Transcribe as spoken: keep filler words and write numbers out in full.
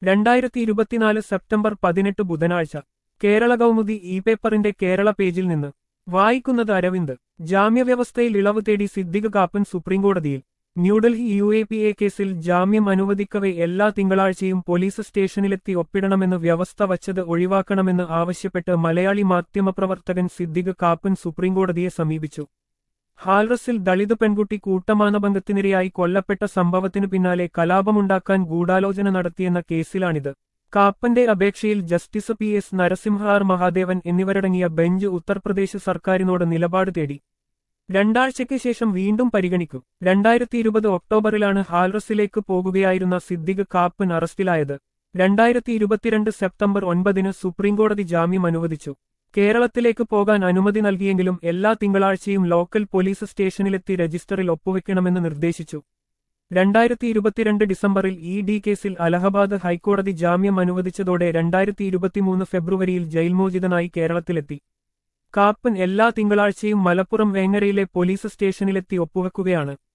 രണ്ടായിരത്തി ഇരുപത്തിനാല് സെപ്റ്റംബർ പതിനെട്ട് ബുധനാഴ്ച കേരള കൗമുദി ഇ പേപ്പറിന്റെ കേരള പേജിൽ നിന്ന് വായിക്കുന്നത് അരവിന്ദ്. ജാമ്യവ്യവസ്ഥയിൽ ഇളവ് തേടി സിദ്ദിഖ് കാപ്പൻ സുപ്രീംകോടതിയിൽ. New Delhi U A P A കേസിൽ ജാമ്യം അനുവദിക്കവെ എല്ലാ തിങ്കളാഴ്ചയും പോലീസ് സ്റ്റേഷനിലെത്തി ഒപ്പിടണമെന്ന് വ്യവസ്ഥ വച്ചത് ഒഴിവാക്കണമെന്ന് ആവശ്യപ്പെട്ട് മലയാളി മാധ്യമപ്രവർത്തകൻ സിദ്ദിഖ് കാപ്പൻ സുപ്രീംകോടതിയെ സമീപിച്ചു. ഹാൽറസിൽ ദളിത് പെൺകുട്ടി കൂട്ടമാനഭംഗത്തിനിരയായി കൊല്ലപ്പെട്ട സംഭവത്തിനു പിന്നാലെ കലാപമുണ്ടാക്കാൻ ഗൂഢാലോചന നടത്തിയെന്ന കേസിലാണിത്. കാപ്പന്റെ അപേക്ഷയിൽ justice P S Narasimha R Mahadevan എന്നിവരടങ്ങിയ ബെഞ്ച് ഉത്തർപ്രദേശ് സർക്കാരിനോട് നിലപാട് തേടി. രണ്ടാഴ്ചയ്ക്ക് ശേഷം വീണ്ടും പരിഗണിക്കും. രണ്ടായിരത്തി ഇരുപത് ഒക്ടോബറിലാണ് ഹാൽറസിലേക്ക് പോകുകയായിരുന്ന സിദ്ദിഖ് കാപ്പൻ അറസ്റ്റിലായത്. രണ്ടായിരത്തി ഇരുപത്തിരണ്ട് സെപ്റ്റംബർ ഒൻപതിന് സുപ്രീംകോടതി ജാമ്യം അനുവദിച്ചു. കേരളത്തിലേക്ക് പോകാൻ അനുമതി നൽകിയെങ്കിലും എല്ലാ തിങ്കളാഴ്ചയും ലോക്കൽ പോലീസ് സ്റ്റേഷനിലെത്തി രജിസ്റ്ററിൽ ഒപ്പുവെക്കണമെന്ന് നിർദ്ദേശിച്ചു. രണ്ടായിരത്തി ഇരുപത്തിരണ്ട് ഡിസംബറിൽ ഇ ഡി കേസിൽ അലഹബാദ് ഹൈക്കോടതി ജാമ്യം അനുവദിച്ചതോടെ രണ്ടായിരത്തി ഇരുപത്തിമൂന്ന് ഫെബ്രുവരിയിൽ ജയിൽമോചിതനായി കേരളത്തിലെത്തി. കാപ്പൻ എല്ലാ തിങ്കളാഴ്ചയും മലപ്പുറം വേങ്ങരയിലെ പോലീസ് സ്റ്റേഷനിലെത്തി ഒപ്പുവെക്കുകയാണ്.